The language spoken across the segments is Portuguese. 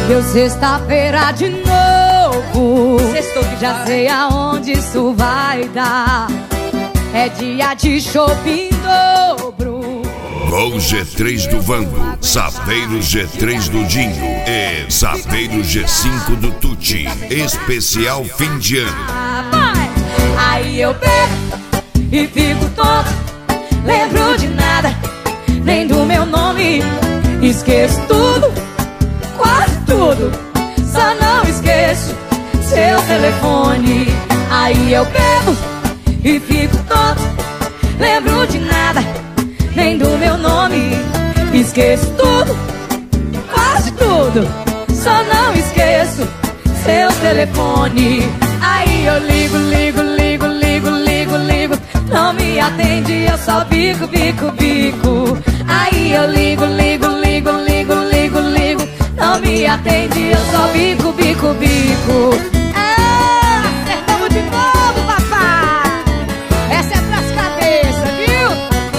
Deu sexta-feira de novo. Sextou que já vai. sei aonde isso vai dar. É dia de shopping dobro. Gol G3 do Vando, Saveiro G3 do Dinho e Saveiro G5 do Tuti. Especial fim de ano. Vai! Aí eu bebo e fico tonto. Lembro de nada, nem do meu nome. Esqueço tudo, quase tudo. Só não esqueço seu telefone. Aí eu bebo e fico tonto. Lembro de nada, nem do meu nome. Esqueço tudo, quase tudo. Só não esqueço seu telefone. Aí eu ligo, ligo, ligo, ligo, ligo, ligo. Não me atende, eu só bico, bico, bico. Aí eu ligo, ligo, ligo, ligo, ligo, ligo. Não me atende, eu só bico, bico, bico. Acertamos de novo, papai. Essa é pras cabeças, viu?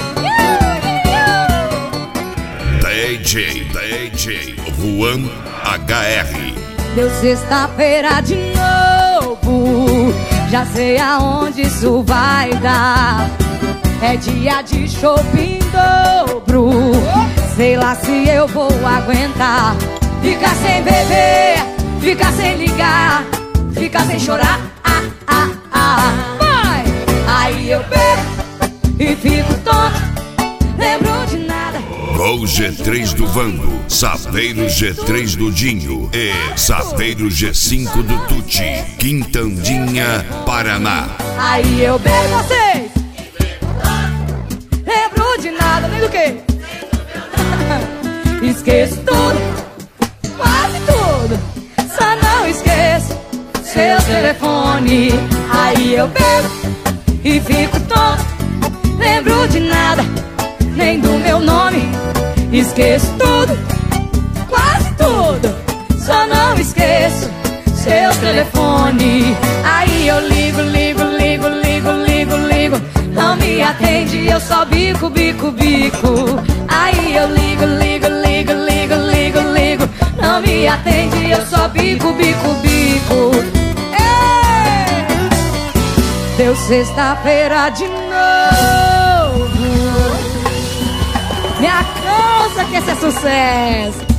DJ Juan HR. Deu sexta-feira de novo. Já sei aonde isso vai dar. É dia de shopping dobro. Sei lá se eu vou aguentar. Ficar sem beber, ficar sem ligar, ficar sem chorar. Vai! Aí eu bebo e fico tonto. Lembro de nada. Gol G3 do Vando, Saveiro G3 do Dinho e Saveiro G5 do Tuti, Quintandinha, Paraná. Aí eu bebo vocês. Lembro de nada, nem do que? Esqueço tudo, quase tudo. Só não esqueço seu telefone. Aí eu bebo e fico tonto. Lembro de nada, nem do meu nome. Esqueço tudo, quase tudo. Só não esqueço seu telefone. Aí eu ligo, ligo, ligo, ligo, ligo, ligo. Não me atende, eu só bico, bico, bico. Aí eu ligo, ligo, ligo, ligo, ligo, ligo. Não me atende, eu só bico, bico, bico. Ei! Deu sexta-feira de novo. Me alcança que esse é sucesso.